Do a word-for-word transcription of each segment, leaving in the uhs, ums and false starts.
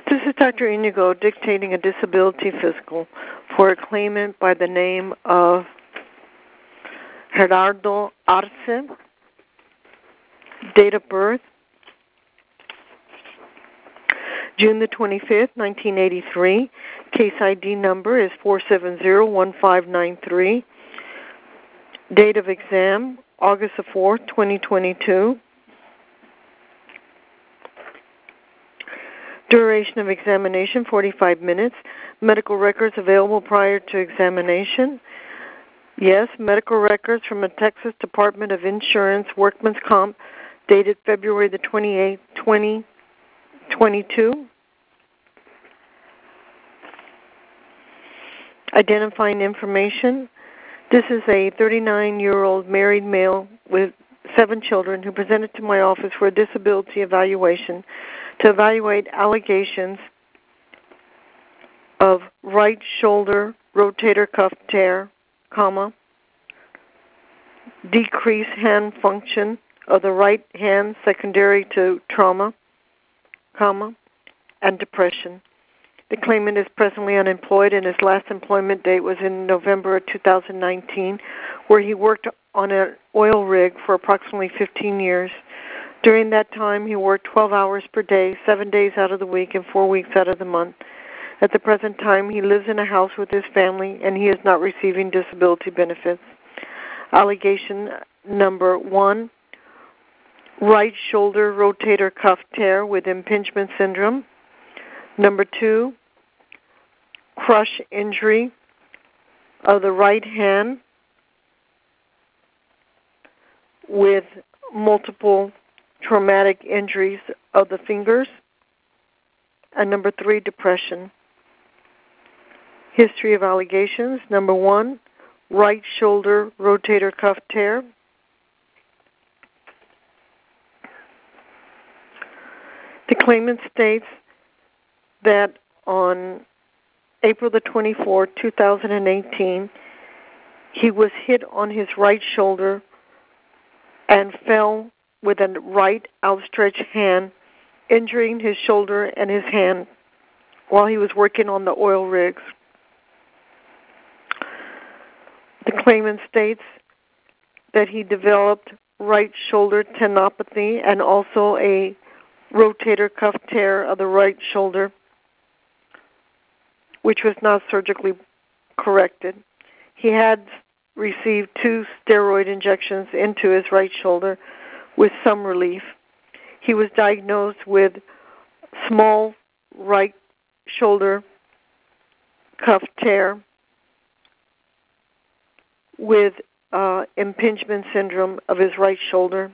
This is Doctor Inigo dictating a disability physical for a claimant by the name of Gerardo Arce. Date of birth, June the twenty-fifth, nineteen eighty-three. Case I D number is four seven zero one five nine three. Date of exam, August the fourth, twenty twenty-two. Duration of examination, forty-five minutes. Medical records available prior to examination. Yes, medical records from the Texas Department of Insurance, Workman's Comp, dated February the twenty-eighth, twenty twenty-two. Identifying information. This is a thirty-nine-year-old married male with seven children who presented to my office for a disability evaluation to evaluate allegations of right shoulder rotator cuff tear, comma, decreased hand function of the right hand secondary to trauma, comma, and depression. The claimant is presently unemployed, and his last employment date was in November of two thousand nineteen, where he worked on an oil rig for approximately fifteen years. During that time, he worked twelve hours per day, seven days out of the week, and four weeks out of the month. At the present time, he lives in a house with his family, and he is not receiving disability benefits. Allegation number one, right shoulder rotator cuff tear with impingement syndrome. Number two, crush injury of the right hand with multiple traumatic injuries of the fingers. And number three, depression. History of allegations. Number one, right shoulder rotator cuff tear. The claimant states that on April the twenty-fourth, two thousand eighteen, he was hit on his right shoulder and fell with a right outstretched hand, injuring his shoulder and his hand while he was working on the oil rigs. The claimant states that he developed right shoulder tendinopathy and also a rotator cuff tear of the right shoulder, which was not surgically corrected. He had received two steroid injections into his right shoulder with some relief. He was diagnosed with small right shoulder cuff tear with uh, impingement syndrome of his right shoulder.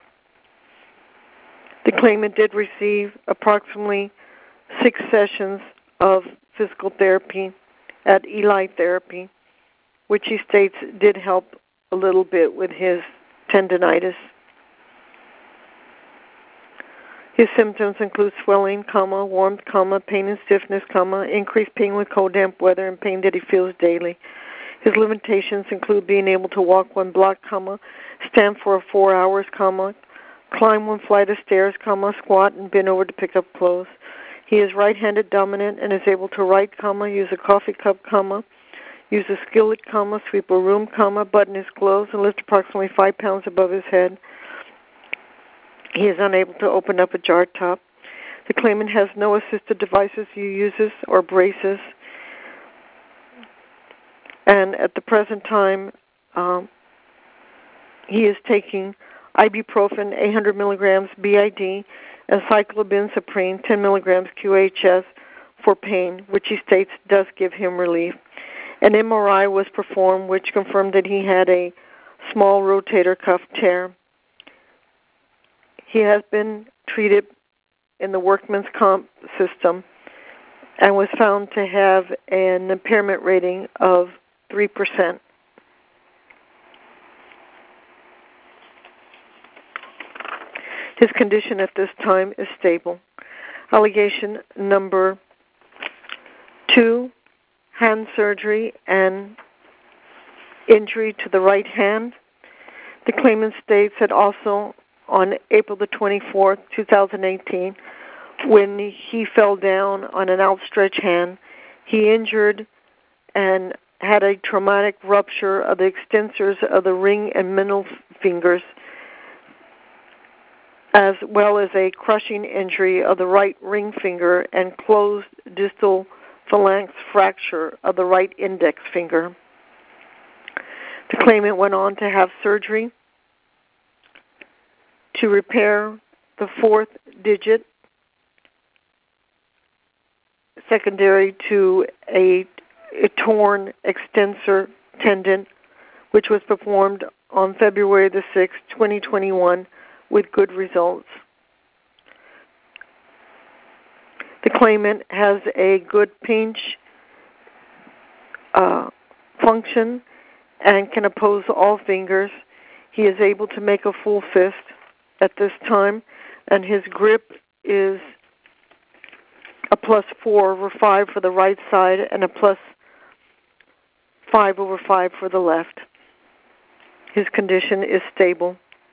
The claimant did receive approximately six sessions of physical therapy at Eli Therapy, which he states did help a little bit with his tendinitis. His symptoms include swelling, comma, warmth, comma, pain and stiffness, comma, increased pain with cold, damp weather, and pain that he feels daily. His limitations include being able to walk one block, comma, stand for four hours, comma, climb one flight of stairs, comma, squat and bend over to pick up clothes. He is right-handed dominant and is able to write, comma, use a coffee cup, comma, use a skillet, comma, sweep a room, comma, button his clothes, and lift approximately five pounds above his head. He is unable to open up a jar top. The claimant has no assisted devices he uses or braces. And at the present time, um, he is taking ibuprofen, eight hundred milligrams B I D, and cyclobenzaprine, ten milligrams Q H S for pain, which he states does give him relief. An M R I was performed, which confirmed that he had a small rotator cuff tear. He has been treated in the Workman's Comp system and was found to have an impairment rating of three percent. His condition at this time is stable. Allegation number two, hand surgery and injury to the right hand. The claimant states that also on April the twenty-fourth, two thousand eighteen, when he fell down on an outstretched hand, he injured and had a traumatic rupture of the extensors of the ring and middle fingers, as well as a crushing injury of the right ring finger and closed distal phalanx fracture of the right index finger. The claimant went on to have surgery to repair the fourth digit secondary to a, a torn extensor tendon, which was performed on February the sixth, twenty twenty-one, with good results. The claimant has a good pinch uh, function and can oppose all fingers. He is able to make a full fist at this time, and his grip is a plus four over five for the right side and a plus five over five for the left. His condition is stable.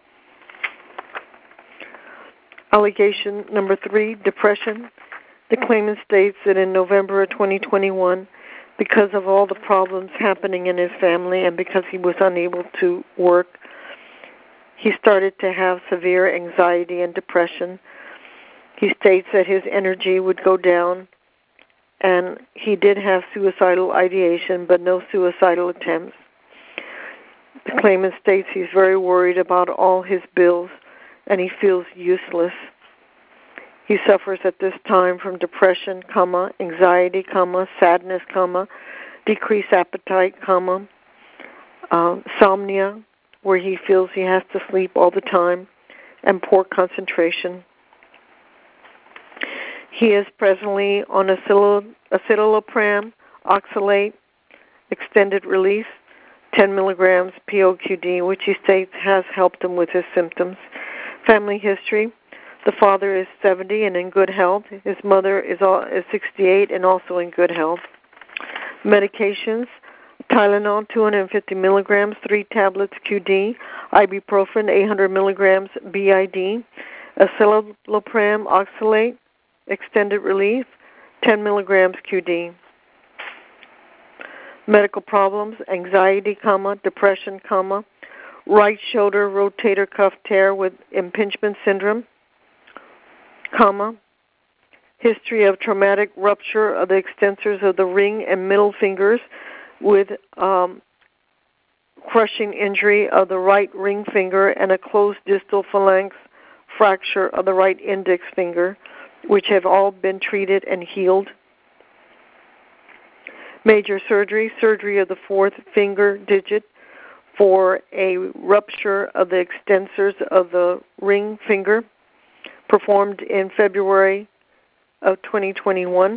Allegation number three, depression. The claimant states that in November of twenty twenty-one, because of all the problems happening in his family and because he was unable to work, he started to have severe anxiety and depression. He states that his energy would go down, and he did have suicidal ideation, but no suicidal attempts. The claimant states he's very worried about all his bills, and he feels useless. He suffers at this time from depression, comma, anxiety, comma, sadness, comma, decreased appetite, comma, uh, insomnia, where he feels he has to sleep all the time, and poor concentration. He is presently on escitalopram, oxalate, extended release, ten milligrams P O Q D, which he states has helped him with his symptoms. Family history. The father is seventy and in good health. His mother is, all, is sixty-eight and also in good health. Medications. Tylenol, two hundred fifty milligrams, three tablets Q D. Ibuprofen, eight hundred milligrams B I D. Escitalopram, oxalate, extended release, ten milligrams Q D. Medical problems, anxiety, comma, depression, comma, right shoulder rotator cuff tear with impingement syndrome, comma, history of traumatic rupture of the extensors of the ring and middle fingers with um, crushing injury of the right ring finger and a closed distal phalanx fracture of the right index finger, which have all been treated and healed. Major surgery, surgery of the fourth finger digit for a rupture of the extensors of the ring finger, performed in February of twenty twenty-one.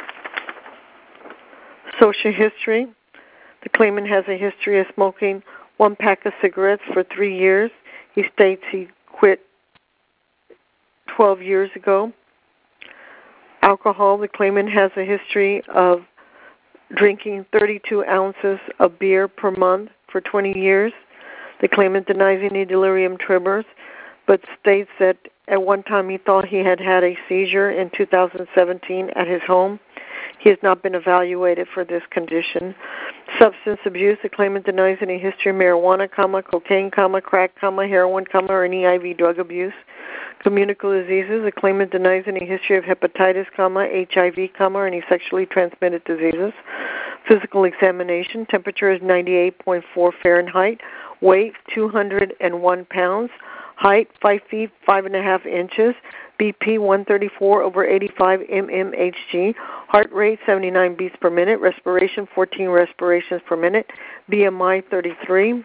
Social history. The claimant has a history of smoking one pack of cigarettes for three years. He states he quit twelve years ago. Alcohol. The claimant has a history of drinking thirty-two ounces of beer per month for twenty years. The claimant denies any delirium tremors, but states that at one time he thought he had had a seizure in two thousand seventeen at his home. He has not been evaluated for this condition. Substance abuse. The claimant denies any history of marijuana, comma, cocaine, comma, crack, comma, heroin, comma, or any I V drug abuse. Communicable diseases. The claimant denies any history of hepatitis, comma, H I V, comma, or any sexually transmitted diseases. Physical examination. Temperature is ninety-eight point four Fahrenheit. Weight two hundred one pounds. Height five feet five and a half inches. B P one thirty-four over eighty-five mmHg. Heart rate seventy-nine beats per minute. Respiration fourteen respirations per minute. B M I thirty-three.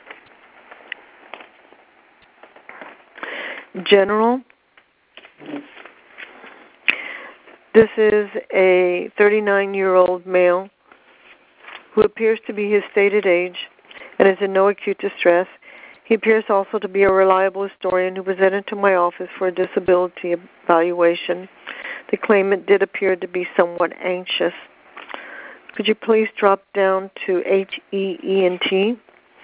General. This is a thirty-nine-year-old male who appears to be his stated age and is in no acute distress. He appears also to be a reliable historian who presented to my office for a disability evaluation. The claimant did appear to be somewhat anxious. Could you please drop down to H E E N T?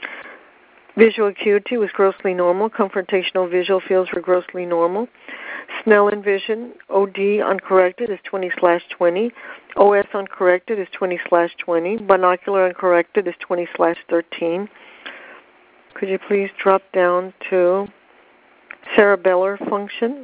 Visual acuity was grossly normal. Confrontational visual fields were grossly normal. Snellen vision, O D uncorrected is twenty slash twenty. O S uncorrected is twenty slash twenty. Binocular uncorrected is twenty slash thirteen. Could you please drop down to cerebellar function?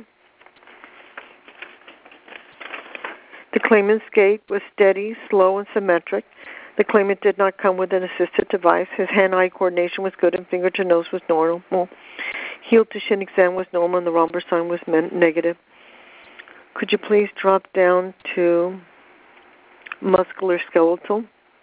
The claimant's gait was steady, slow, and symmetric. The claimant did not come with an assisted device. His hand-eye coordination was good and finger-to-nose was normal. Heel-to-shin exam was normal and the Romberg sign was negative. Could you please drop down to muscular skeletal?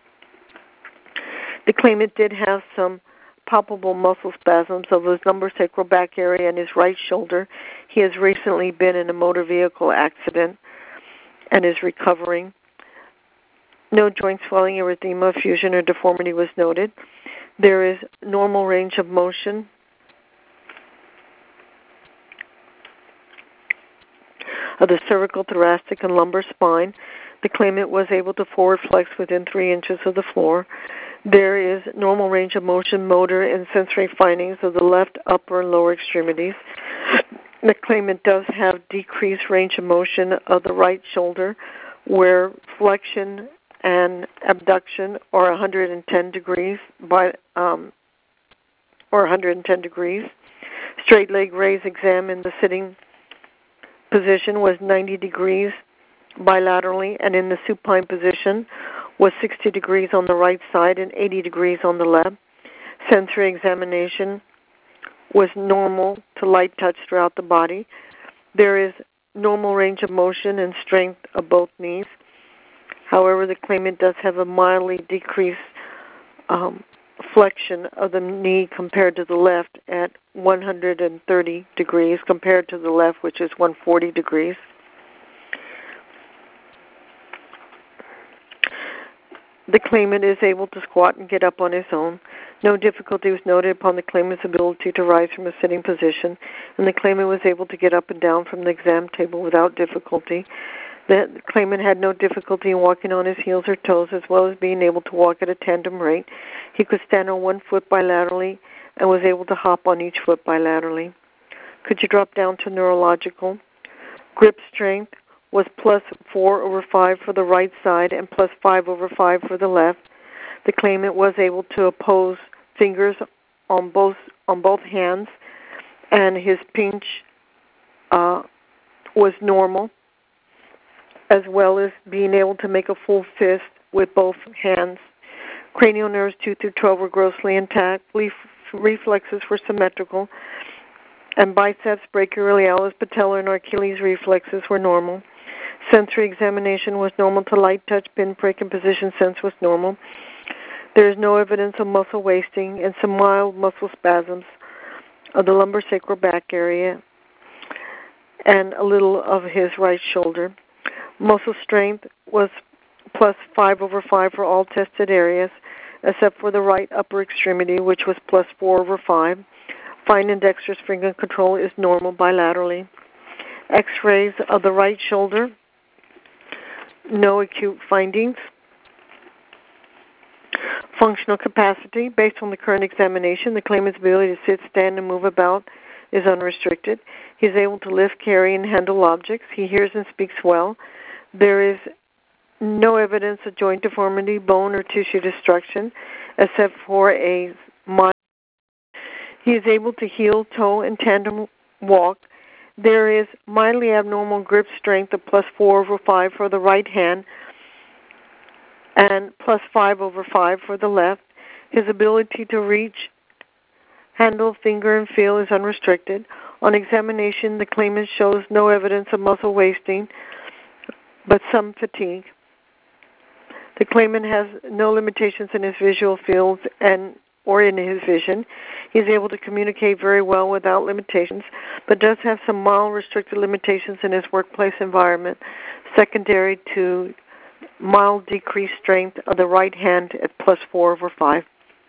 The claimant did have some palpable muscle spasms of his lumbosacral back area and his right shoulder. He has recently been in a motor vehicle accident and is recovering. No joint swelling, erythema, fusion, or deformity was noted. There is normal range of motion. Of the cervical, thoracic, and lumbar spine. The claimant was able to forward flex within three inches of the floor. There is normal range of motion, motor, and sensory findings of the left, upper, and lower extremities. The claimant does have decreased range of motion of the right shoulder, where flexion and abduction are one hundred ten degrees by um, or one hundred ten degrees. Straight leg raise exam in the sitting position was ninety degrees bilaterally, and in the supine position was sixty degrees on the right side and eighty degrees on the left. Sensory examination was normal to light touch throughout the body. There is normal range of motion and strength of both knees. However, the claimant does have a mildly decreased um, flexion of the knee compared to the left at one hundred thirty degrees compared to the left, which is one hundred forty degrees. The claimant is able to squat and get up on his own. No difficulty was noted upon the claimant's ability to rise from a sitting position, and the claimant was able to get up and down from the exam table without difficulty. The claimant had no difficulty in walking on his heels or toes, as well as being able to walk at a tandem rate. He could stand on one foot bilaterally and was able to hop on each foot bilaterally. Could you drop down to neurological? Grip strength was plus four over five for the right side and plus five over five for the left. The claimant was able to oppose fingers on both on both hands, and his pinch uh, was normal, as well as being able to make a full fist with both hands. Cranial nerves two through twelve were grossly intact. Reflexes were symmetrical, and biceps, brachioradialis, patellar, and Achilles reflexes were normal. Sensory examination was normal to light touch, pinprick, and position sense was normal. There is no evidence of muscle wasting and some mild muscle spasms of the lumbosacral back area and a little of his right shoulder. Muscle strength was plus five over five for all tested areas, except for the right upper extremity, which was plus four over five. Fine and dexterous finger control is normal bilaterally. X-rays of the right shoulder, no acute findings. Functional capacity, based on the current examination, the claimant's ability to sit, stand, and move about is unrestricted. He is able to lift, carry, and handle objects. He hears and speaks well. There is no evidence of joint deformity, bone, or tissue destruction, except for a mild. He is able to heel, toe, and tandem walk. There is mildly abnormal grip strength of plus four over five for the right hand and plus five over five for the left. His ability to reach, handle, finger, and feel is unrestricted. On examination, the claimant shows no evidence of muscle wasting, but some fatigue. The claimant has no limitations in his visual fields and or in his vision. He is able to communicate very well without limitations, but does have some mild restricted limitations in his workplace environment, secondary to mild decreased strength of the right hand at plus four over five.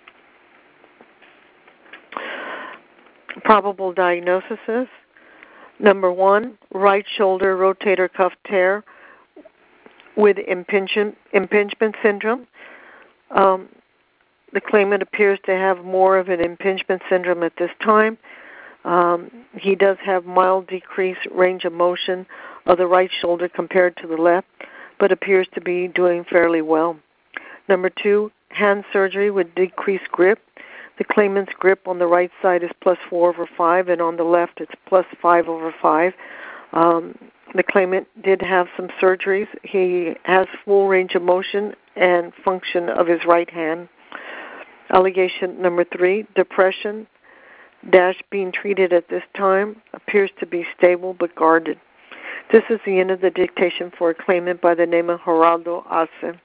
Probable diagnoses. Number one, right shoulder rotator cuff tear with impingement, impingement syndrome. Um, the claimant appears to have more of an impingement syndrome at this time. Um, he does have mild decreased range of motion of the right shoulder compared to the left, but appears to be doing fairly well. Number two, hand surgery with decreased grip. The claimant's grip on the right side is plus four over five, and on the left it's plus five over five. Um, the claimant did have some surgeries. He has full range of motion and function of his right hand. Allegation number three, depression. Dash being treated at this time appears to be stable but guarded. This is the end of the dictation for a claimant by the name of Geraldo Arce.